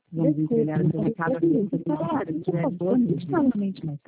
Vamos entregar o seu recado aqui. Claro, se tiver todos.